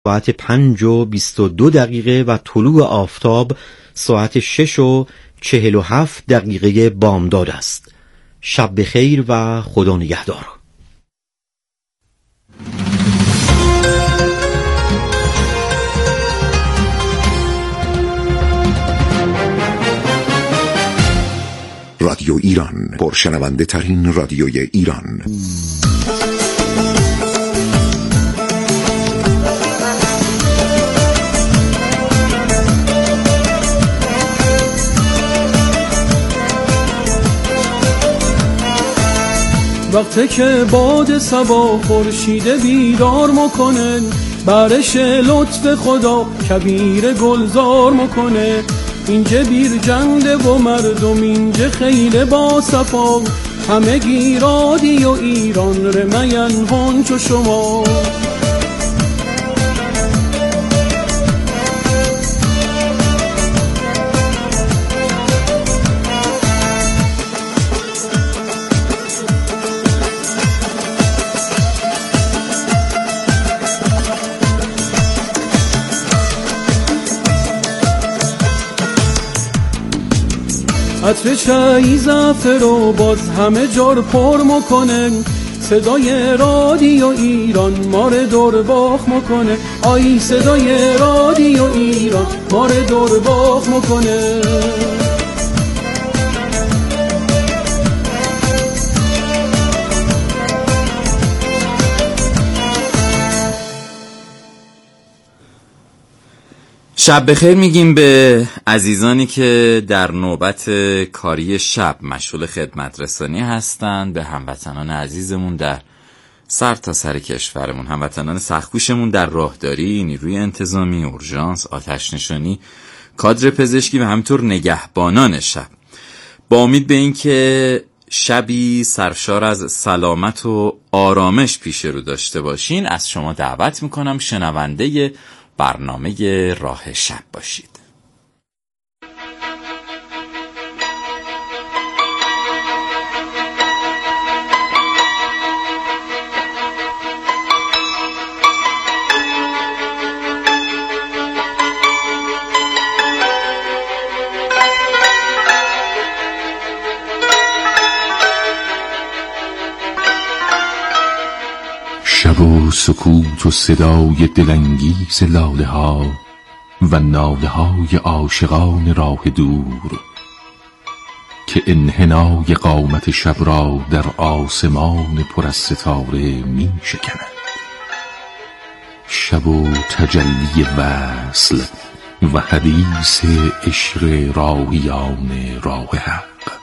ساعت 5:22 و طلوع آفتاب ساعت 6:47 بامداد است. شب بخیر و خدا نگهدار. رادیو ایران، پرشنونده ترین رادیوی ایران. وقتی که باد صبا خورشید بیدار میکنه، بارش لطف خدا کبیر گلزار میکنه. اینجا بیر جنده و مردم اینجا خیلی با صفا، همه گیرادی و ایران رمین هون چو شما. عطر چای زعفر و باز همه جار پر میکنه، صدای رادیو ایران مار دور باخ میکنه. آی صدای رادیو ایران مار دور باخ میکنه. شب بخیر میگیم به عزیزانی که در نوبت کاری شب مشغول خدمت رسانی هستند، به هموطنان عزیزمون در سر تا سر کشورمون، هموطنان سخت‌کوشمون در راهداری، نیروی انتظامی، اورژانس، آتش نشانی، کادر پزشکی و همینطور نگهبانان شب. با امید به این که شبی سرشار از سلامت و آرامش پیش رو داشته باشین، از شما دعوت میکنم شنونده برنامه راه شب باشید. شب و سکوت و صدای دلانگیز لاله ها و ناله های عاشقان راه دور که انحنای قامت شب را در آسمان پر از ستاره می شکند. شب و تجلی وصل و حدیث عشق راهیان راه حق.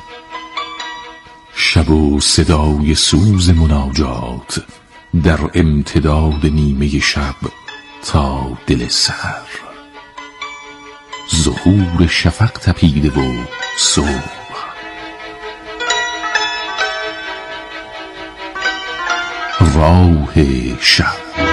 شب و صدای سوز مناجات در امتداد نیمه شب تا دل سحر. ظهور شفق تپیده و صبح. راه شب.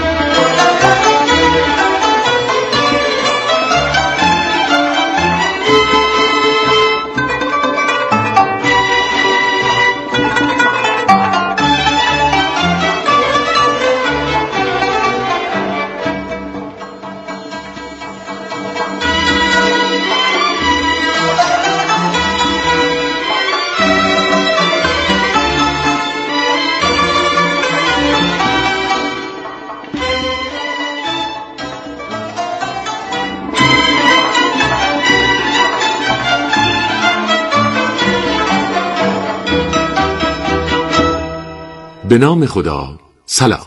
به نام خدا. سلام.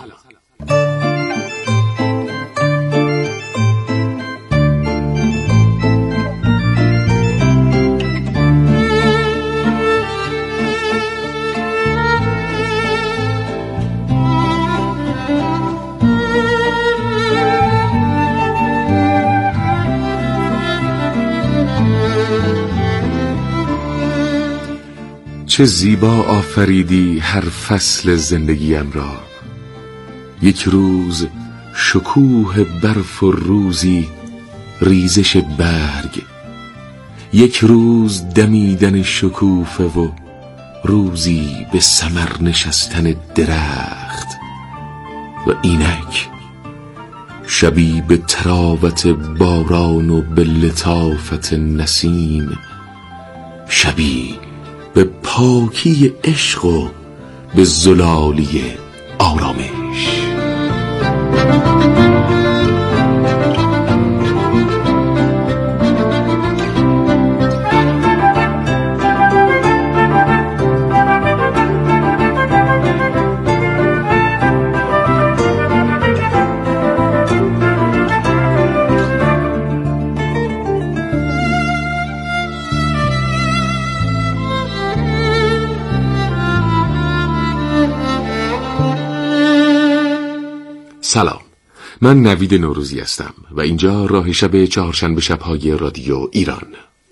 چه زیبا آفریدی هر فصل زندگیم را، یک روز شکوه برف و روزی ریزش برگ، یک روز دمیدن شکوفه و روزی به ثمر نشستن درخت، و اینک شبی به تراوت باران و به لطافت نسیم، شبی به پاکی عشق و به زلالی آرامش. سلام، من نوید نوروزی هستم و اینجا راه شب چهارشنبه شب‌های رادیو ایران.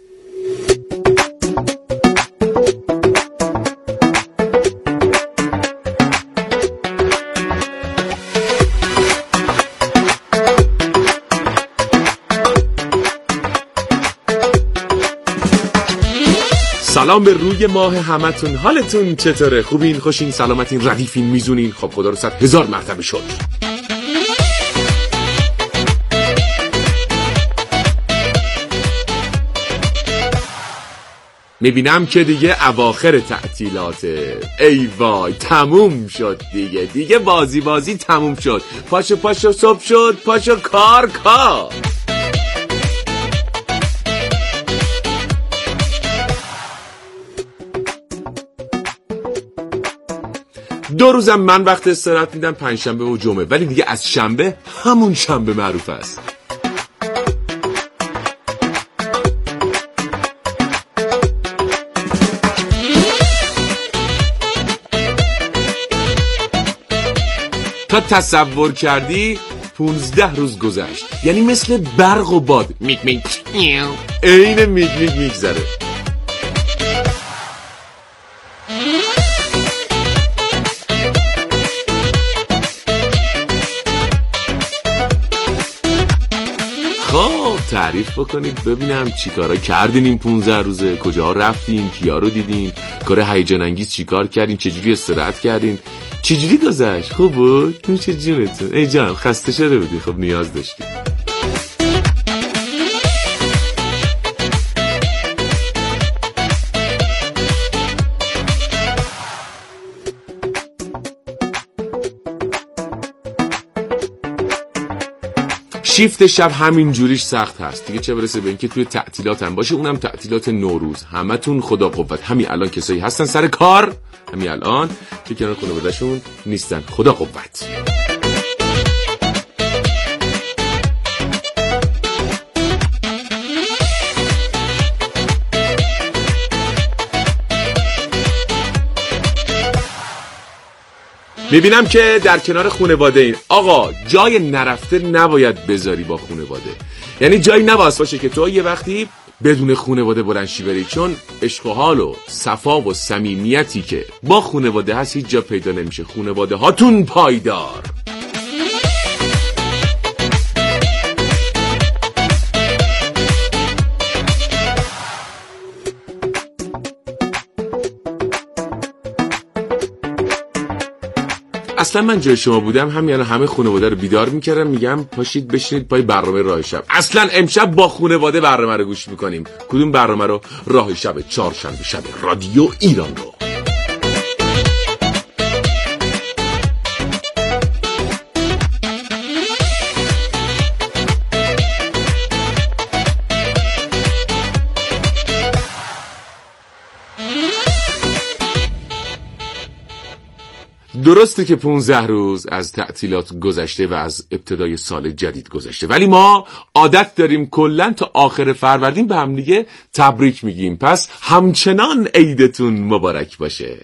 سلام به روی ماه همتون، حالتون چطوره؟ خوبین؟ خوشین؟ سلامتین؟ ردیفین؟ میزونین؟ خب خدا رو 100,000 مرتبه شکر. میبینم که دیگه اواخر تعطیلاته. ای وای، تموم شد دیگه بازی تموم شد. پاشو صبح شد، پاشو کار. 2 روزم من وقت استراحت میدم، پنجشنبه و جمعه، ولی دیگه از شنبه همون شنبه معروف است. تا تصور کردی 15 روز گذشت، یعنی مثل برق و باد میک عین میک میگذره. خب تعریف بکنید ببینم چیکارا کردین این 15 روزه، کجا رفتین، کیا رو دیدین، کار هیجان انگیز چیکار کردین، چجوری استراحت کردین، چجوری گذشت؟ خوب بود؟ نوش جونتون. ای جان خسته شده بودی؟ خب نیاز داشتی. شیفت شب همین جوریش سخت هست دیگه، چه برسه به اینکه توی تعطیلات هم باشه، اونم تعطیلات نوروز. همتون خدا قوت. همین الان کسایی هستن سر کار، همین الان که کنار خانواده‌شون نیستن. خدا قوت. میبینم که در کنار خانواده این آقا جای نرفته نباید بذاری با خانواده، یعنی جایی نباید باشه که تو یه وقتی بدون خانواده بلنشی بری، چون عشق و حال و صفا و صمیمیتی که با خانواده هست هیچ جا پیدا نمیشه. خانواده هاتون پایدار. اصلا من جای شما بودم همه خانواده رو بیدار میکردم، میگم پاشید بشینید پای برنامه راه شب. اصلا امشب با خانواده برنامه رو گوش میکنیم. کدوم برنامه رو؟ راه شب چهارشنبه شب رادیو ایران رو. درسته که 15 روز از تعطیلات گذشته و از ابتدای سال جدید گذشته، ولی ما عادت داریم کلاً تا آخر فروردین به هم دیگه تبریک میگیم. پس همچنان عیدتون مبارک باشه.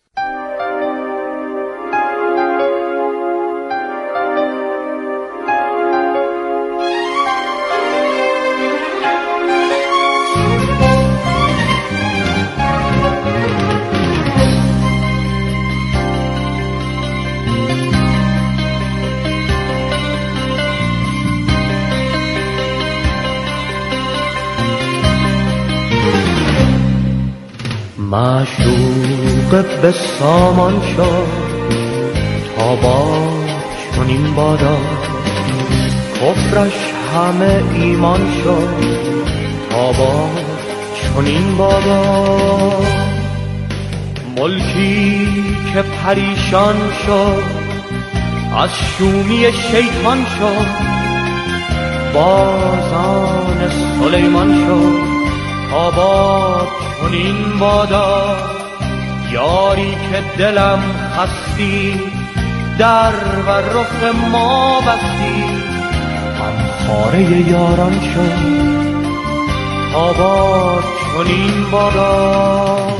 معشوق به سامان شد تا با چنین بادا، کفرش همه ایمان شد آبا چنین بادا، ملکی که پریشان شد از شومی شیطان شد، بازان سلیمان شد آبا چنین بادا. یاری که دلم خستی در و رخ ما بستی، غمخواره یاران شد آبا چنین بادا.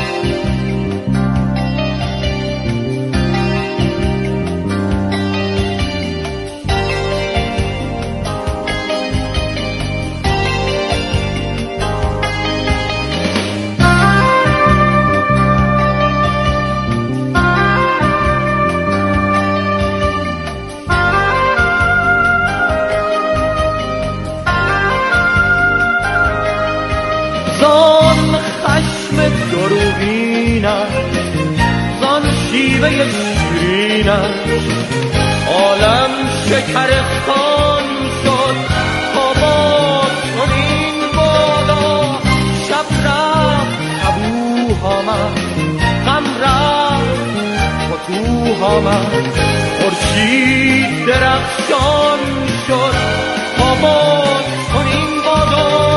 زان خشم دروغینش، زان شیوه شیرینش، عالم شکرستان شد آبا چنین بادا. شب رفت صبوح آمد، غم رفت فتوح آمد، خورشید درخشان شد آبا چنین بادا.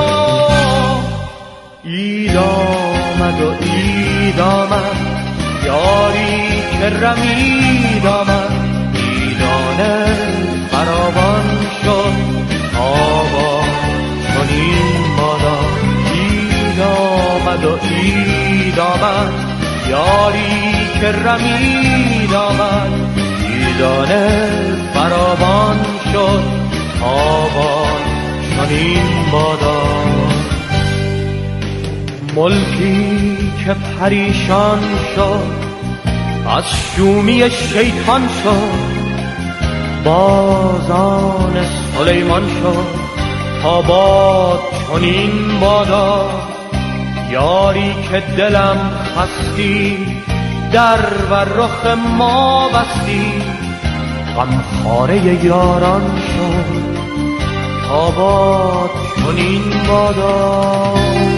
عید آمد و عید آمد، یاری که رمید آمد، عیدانه فراوان شد آبا چنین بادا. عید آمد و عید آمد، یاری که رمید آمد، عیدانه فراوان شد آبا چنین بادا. ملکی که پریشان شد از شومی شیطان شد، بازان سلیمان شد آبا چنین بادا. یاری که دلم خستی در و رخ ما بستی، غمخواره یاران شد آبا چنین بادا.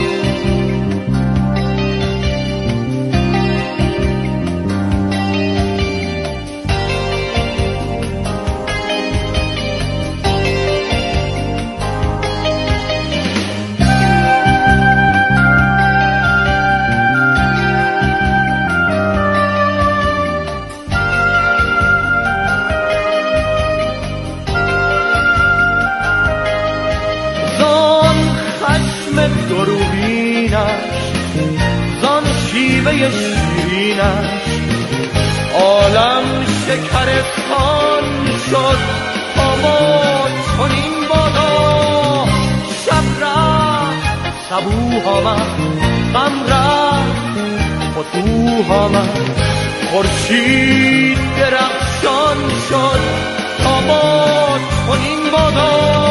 زان شیوه شیرینش، عالم شکرستان شد آبا چنین بادا. شب رفت صبوح آمد، غم رفت فتوح آمد، خورشید درخشان شد آبا چنین بادا.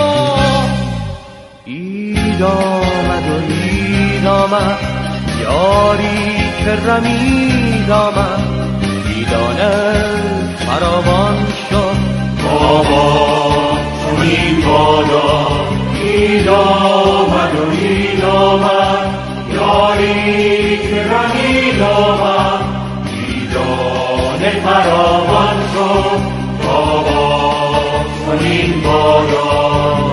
عید آمد و عید آمد، یاری که رمید آمد، عیدانه فراوان شد آبا چنین بادا. عید آمد و عید آمد، یاری که رمید آمد، عیدانه فراوان شد آبا چنین بادا.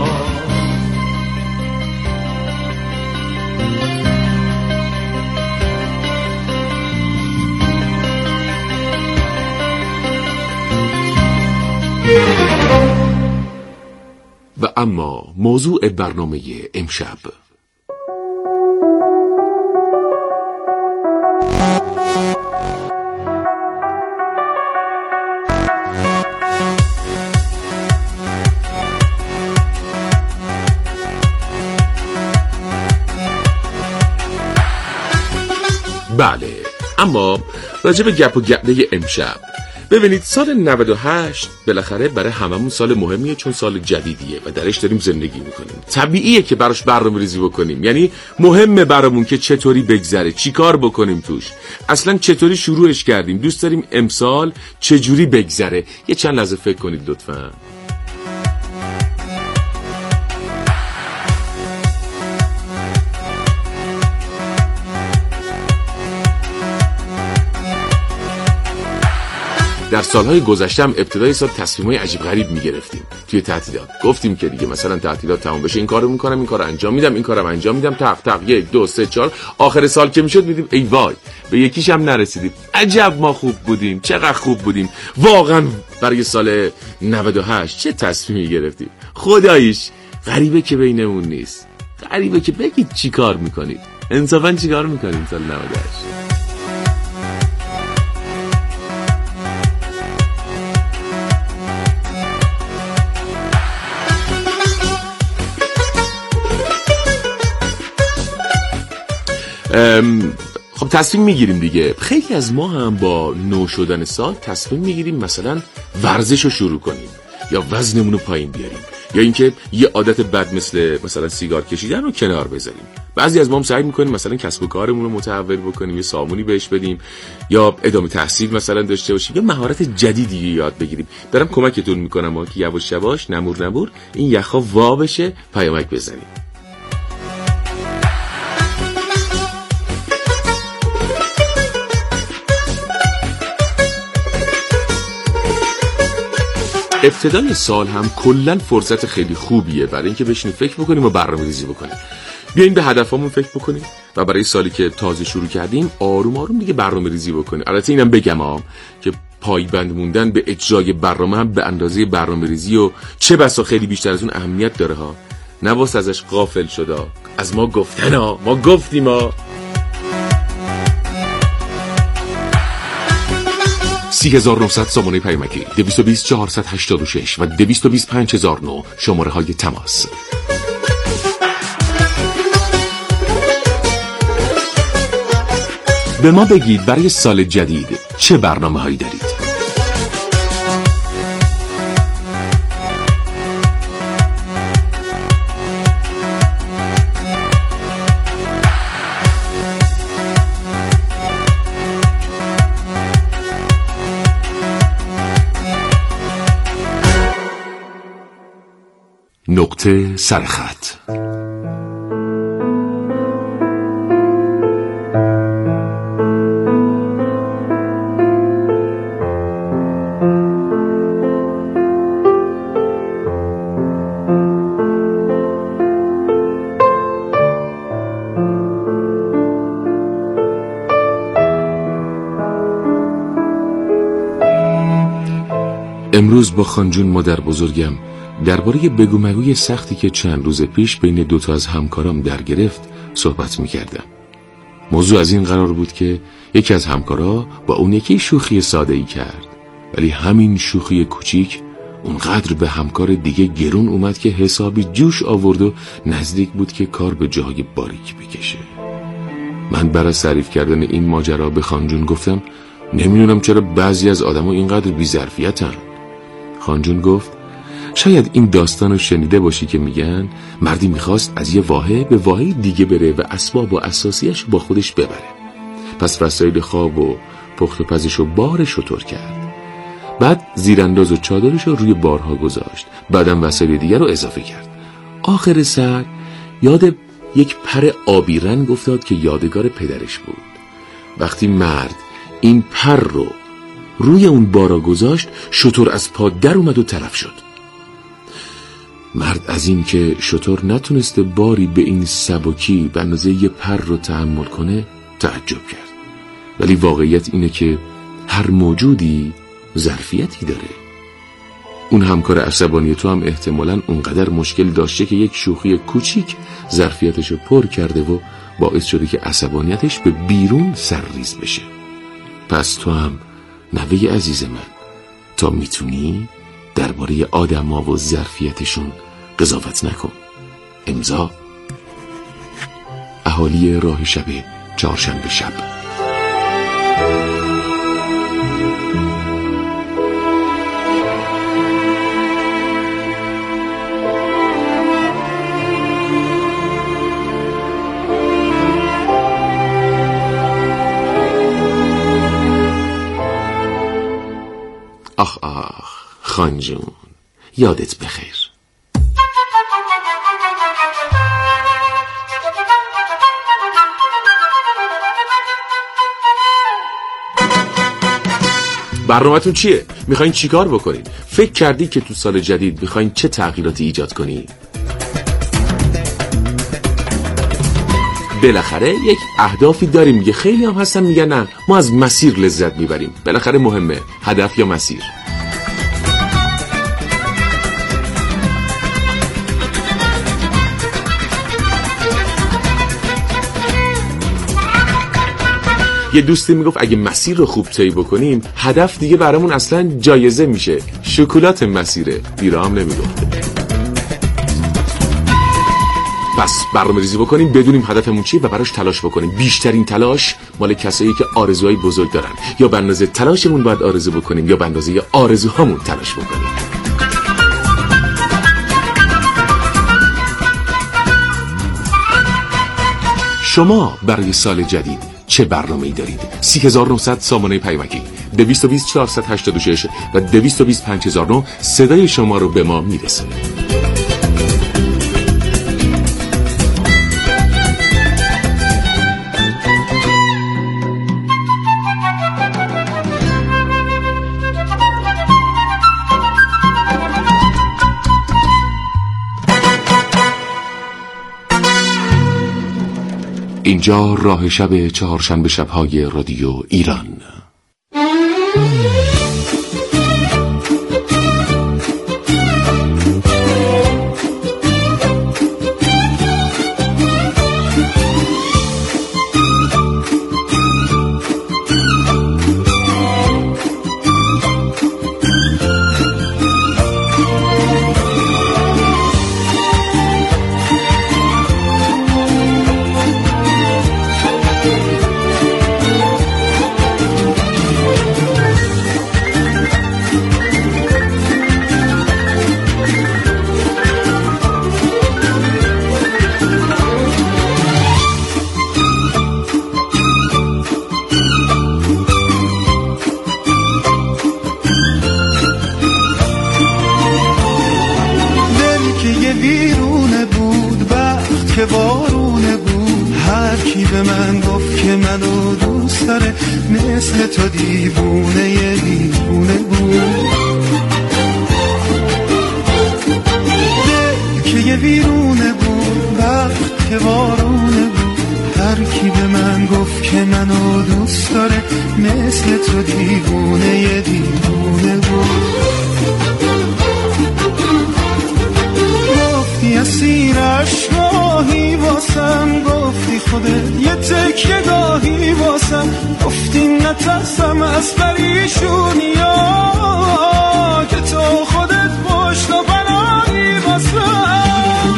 و اما موضوع برنامه امشب، بله، اما راجع به گپ و گپه امشب ببینید، سال 98 بالاخره برای هممون سال مهمیه، چون سال جدیدیه و درش داریم زندگی میکنیم. طبیعیه که براش برنامه‌ریزی بکنیم، یعنی مهمه برامون که چطوری بگذره، چی کار بکنیم توش، اصلا چطوری شروعش کردیم، دوست داریم امسال چجوری بگذره. یه چند لحظه فکر کنید لطفاً. در سالهای گذشته هم ابتدای سال تصمیمای عجیب غریب میگرفتیم توی تعطیلات. گفتیم که دیگه مثلا تعطیلات تموم بشه این کارو میکنم، این کارو انجام میدم، این کارو انجام میدم، تق تق 1 2 3 4. آخر سال که میشد میدیم ای وای به یکیش هم نرسیدیم. عجب ما خوب بودیم، چقدر خوب بودیم واقعا. برای سال 98 چه تصمیمی گرفتیم خداییش. غریبه که بینمون نیست. غریبه که بگید چی کار میکنید، انصافا چی کار میکنید سال 98. خب تصمیم میگیریم دیگه. خیلی از ما هم با نو شدن سال تصمیم میگیریم مثلا ورزش رو شروع کنیم یا وزنمون رو پایین بیاریم یا اینکه یه عادت بد مثلا سیگار کشیدن رو کنار بذاریم. بعضی از ما هم سعی میکنیم مثلا کسب و کارمون رو متحول بکنیم، یه سامونی بهش بدیم یا ادامه تحصیل مثلا داشته باشیم یا مهارت جدیدی یاد بگیریم. دارم کمکتون میکنم که یواش یواش نمور این یخا وا بشه، پیامک بزنیم. ابتدای سال هم کلن فرصت خیلی خوبیه برای اینکه بشینیم فکر بکنیم و برنامه‌ریزی بکنیم. بیاین به هدفمون فکر بکنیم و برای سالی که تازه شروع کردیم آروم آروم دیگه برنامه‌ریزی بکنیم. البته اینم بگم که پایبند موندن به اجرای برنامه هم به اندازه برنامه‌ریزی و چه بسا خیلی بیشتر از اون اهمیت داره ها. نواس ازش غافل شده. از ما گفتن ما گفتیم 3900 سامانه پیامکی 220 486 و 220 5009 شماره های تماس. به ما بگید برای سال جدید چه برنامه هایی دارید؟ نقطه سرخط. امروز با خانجون مادر بزرگم درباره بگو مگوی سختی که چند روز پیش بین 2 از همکارام در گرفت صحبت می‌کردم. موضوع از این قرار بود که یکی از همکارا با اون یکی شوخی ساده‌ای کرد، ولی همین شوخی کوچیک اونقدر به همکار دیگه گرون اومد که حسابی جوش آورد و نزدیک بود که کار به جای باریک بکشه. من برای تعریف کردن این ماجرا به خانجون گفتم نمیدونم چرا بعضی از آدما اینقدر بی‌ظرفیتن. خانجون گفت شاید این داستان رو شنیده باشی که میگن مردی میخواست از یه واحه به واحه دیگه بره و اسباب و اساسیش با خودش ببره. پس وسایل خواب و پخت و پزش رو بار شتر کرد. بعد زیرانداز و چادرش رو روی بارها گذاشت. بعدم وسایل دیگر رو اضافه کرد. آخر سر یاد یک پر آبی رنگ افتاد که یادگار پدرش بود. وقتی مرد این پر رو روی اون بارا گذاشت شتر از پا در اومد و تلف شد. مرد از این که شتر نتونسته باری به این سبکی به اندازه یه پر رو تحمل کنه تعجب کرد. ولی واقعیت اینه که هر موجودی ظرفیتی داره. اون همکار عصبانی تو هم احتمالاً اونقدر مشکل داشته که یک شوخی کوچیک ظرفیتش رو پر کرده و باعث شده که عصبانیتش به بیرون سرریز بشه. پس تو هم نوه عزیز من تا میتونی درباره آدم‌ها و ظرفیتشون قضاوت نکن. امضا اهالی راه شب چهارشنبه شب. آخ خانجون یادت بخیر. برنامه‌تون چیه؟ میخواین چیکار بکنین؟ فکر کردی که تو سال جدید میخواین چه تغییراتی ایجاد کنی؟ بالاخره یک اهدافی داریم دیگه. خیلی هم هستن میگن نه ما از مسیر لذت میبریم. بالاخره مهمه هدف یا مسیر. یه دوستی میگفت اگه مسیر رو خوب طی بکنیم هدف دیگه برامون اصلا جایزه میشه. شکلات مسیره، بیرام نمیگفته. پس برنامه‌ریزی بکنیم، بدونیم هدفمون چیه و براش تلاش بکنیم. بیشترین تلاش مال کسایی که آرزوهای بزرگ دارن. یا به اندازه تلاشمون باید آرزو بکنیم یا به اندازه آرزوهامون تلاش بکنیم. شما برای سال جدید چه برنامه‌ای دارید؟ 3900 سامانه پیامکی 220 486 و 220 5009 صدای شما رو به ما میرسونه. اینجا راه شب چهارشنبه شب‌های رادیو ایران. بارونه بود هر کی به من گفت که منو دوست داره مثل تو دیوونه بود دل که یه ویرونه بود وقت که بارونه بود هر کی به من گفت که منو دوست داره مثل تو دیوونه بود گفتی اسیر عشقاهی واسم گفتی خودت یه تکیه گاهی واسم گفتی نترسم از پریشونیا که تو خودت پشت و بنایی واسم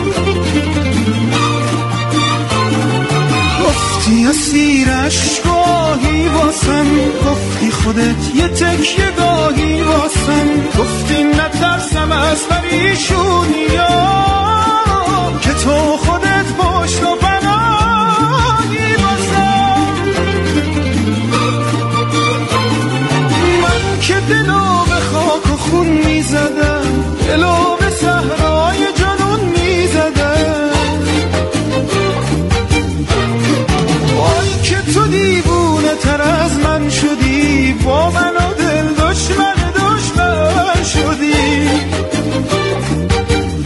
گفتی اسیر عشقاهی واسم گفتی خودت یه تکیه گاهی واسم گفتی نترسم از پریشونیا که تو خودت پشت و بنایی واسم من که دلو به خاک و خون میزدم دلو به صحرای جنون میزدم وای که تو دیوونه تر از من شدی با من و دل دشمن شدی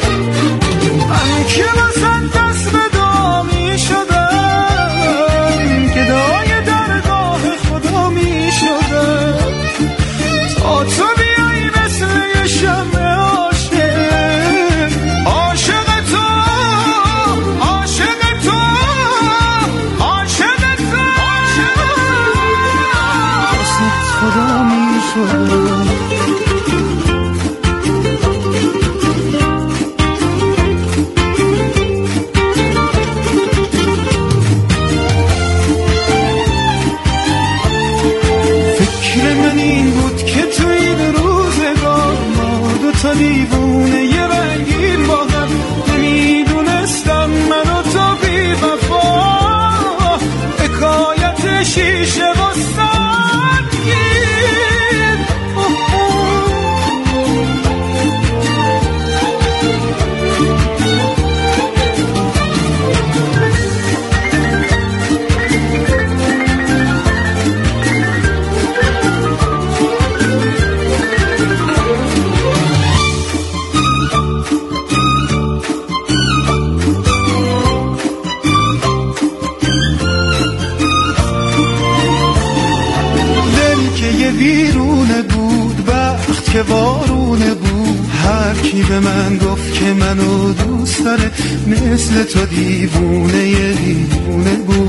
ویرونه بود وقت که بارونه بود، هر کی به من گفت که منو دوست داره مثل تو دیوونه یه دیوونه بود.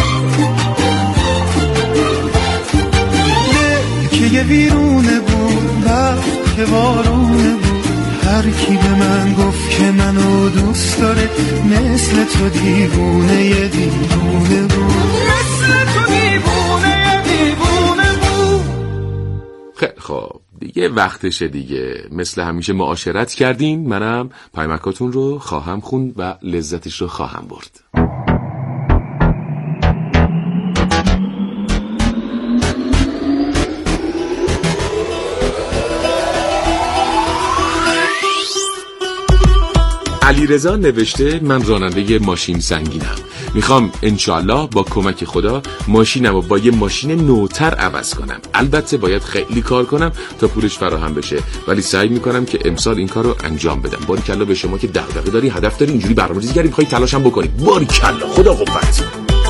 دل که یه ویرونه بود وقت که بارونه بود، هر کی به من گفت که منو دوست داره مثل تو دیوونه یه دیوونه بود، مثل تو دیوونه یه دیوونه بود. خب دیگه وقتشه دیگه. مثل همیشه معاشرت کردین، منم پیامکاتون رو خواهم خوند و لذتش رو خواهم برد. علیرضا نوشته من راننده ماشین سنگینم، میخوام انشالله با کمک خدا ماشینم رو با یه ماشین نوتر عوض کنم. البته باید خیلی کار کنم تا پولش فراهم بشه، ولی سعی میکنم که امسال این کار رو انجام بدم. باریکلا به شما که دغدغه داری، هدف داری، اینجوری برنامه‌ریزی کردی، میخوای تلاشم بکنی. باریکلا، خدا قوت.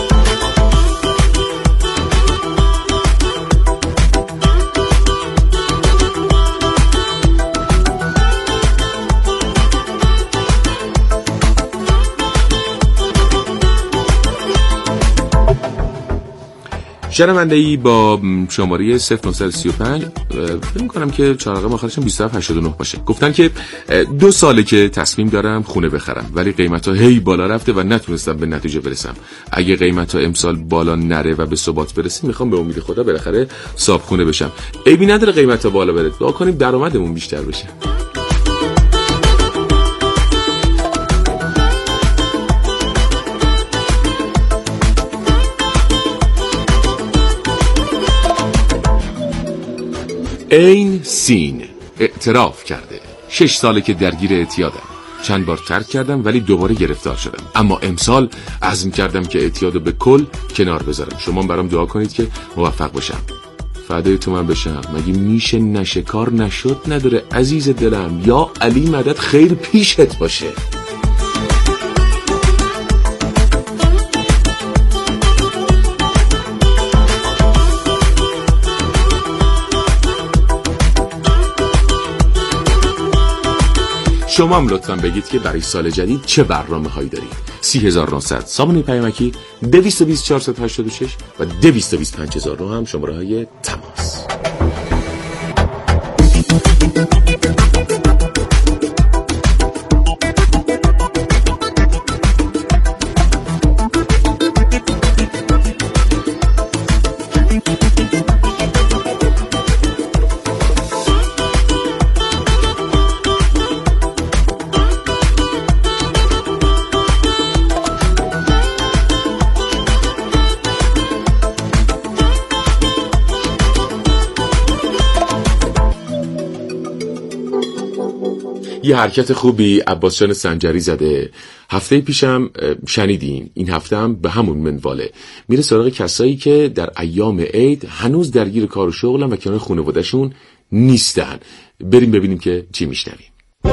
شنونده‌ای با شماره 0935 فکر می‌کنم که چهاررقم آخرش 2789 باشه. گفتن که 2 ساله که تصمیم دارم خونه بخرم، ولی قیمتا هی بالا رفته و نتونستم به نتیجه برسم. اگه قیمتا امسال بالا نره و به ثبات برسیم، میخوام به امید خدا بالاخره صاحب خونه بشم. عیبی نداره قیمتا بالا بره، دعا کنیم درآمدمون بیشتر بشه. این سین اعتراف کرده 6 ساله که درگیر اعتیادم. چند بار ترک کردم ولی دوباره گرفتار شدم، اما امسال عزم کردم که اعتیادو به کل کنار بذارم. شما برام دعا کنید که موفق باشم. فدای تو من بشم. مگه میشه نشه کار نشد نداره عزیز دلم. یا علی مدد خیر پیشت باشه. شما هم لطفاً بگید که برای سال جدید چه برنامه هایی دارید. 30900 سامانه پیامکی 220 486 و 220 5000 هم شماره های تماس. یه حرکت خوبی عباس جان سنجری زده. هفته پیشم شنیدین، این هفته هم به همون منواله. میره سراغ کسایی که در ایام عید هنوز درگیر کار و شغلن و کنار خانواده‌شون نیستن. بریم ببینیم که چی میشنویم.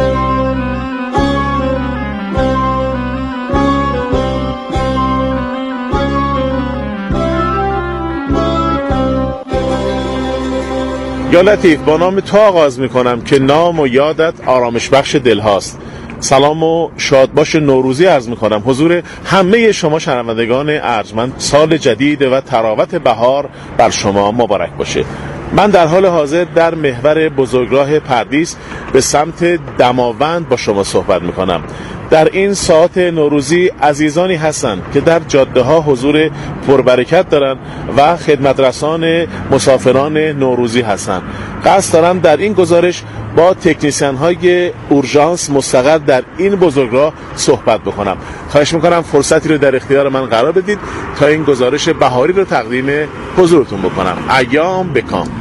یا لطیف، با نام تو آغاز میکنم که نام و یادت آرامش بخش دل هاست. سلام و شادباش نوروزی عرض میکنم حضور همه شما شنوندگان ارجمند. سال جدید و تراوت بهار بر شما مبارک باشه. من در حال حاضر در محور بزرگراه پردیس به سمت دماوند با شما صحبت میکنم. در این ساعت نوروزی عزیزانی هستند که در جاده ها حضور پربرکت دارن و خدمترسان مسافران نوروزی هستند. قصد دارم در این گزارش با تکنیسیان های اورژانس مستقر در این بزرگراه صحبت بکنم. خواهش میکنم فرصتی رو در اختیار من قرار بدید تا این گزارش بهاری رو تقدیم حضورتون بکنم. ایام بکام.